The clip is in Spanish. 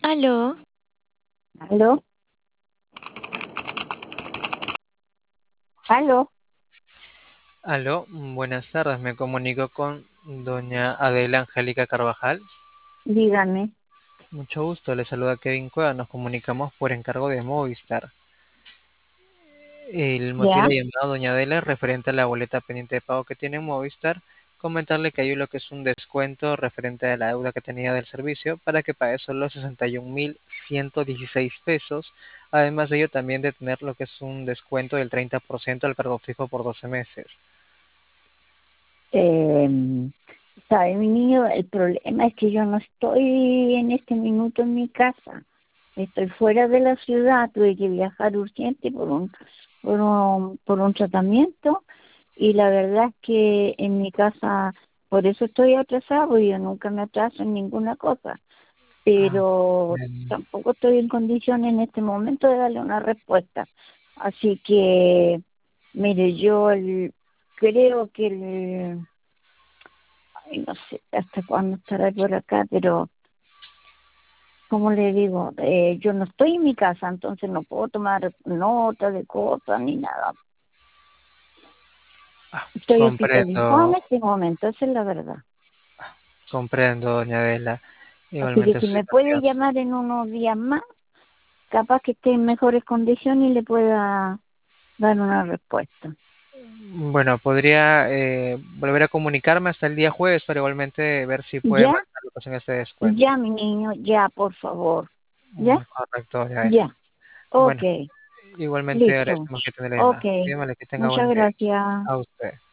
Aló, ¿Aló? ¿Aló? Aló, buenas tardes. Me comunico con doña Adela Angélica Carvajal. Dígame. Mucho gusto, le saluda Kevin Cueva. Nos comunicamos por encargo de Movistar. El motivo ¿Ya? de la llamada, doña Adela, es referente a la boleta pendiente de pago que tiene Movistar. Comentarle que hay lo que es un descuento referente a la deuda que tenía del servicio para que pague solo 61.116 pesos. Además de ello, también de tener lo que es un descuento del 30% al cargo fijo por 12 meses. Eh, ¿Sabe, mi niño? El problema es que yo no estoy en este minuto en mi casa. Estoy fuera de la ciudad. Tuve que viajar urgente por un tratamiento. Y la verdad es que en mi casa, por eso estoy atrasado, porque yo nunca me atraso en ninguna cosa. Ah, Pero bien. tampoco estoy en condiciones en este momento de darle una respuesta. Así que, mire, creo que ay, no sé hasta cuándo estará por acá, pero como le digo, yo no estoy en mi casa, entonces no puedo tomar nota de cosas ni nada. Estoy hospitalizada en Comprendo, este momento, esa es la verdad. comprendo, doña Adela. Así que Igualmente si su me puede situación. llamar en unos días más, capaz que esté en mejores condiciones y le pueda dar una respuesta. Bueno, podría volver a comunicarme hasta el día jueves para igualmente ver si puede ¿Ya? manejar lo que es este descuento. Ya, mi niño, ya, por favor. ¿Ya? Correcto, doña Adela. Ya. Ok, Bueno, igualmente listo. agradecemos que tenga la Ok, llamada. Dígame que tenga muchas buen día. gracias. A usted.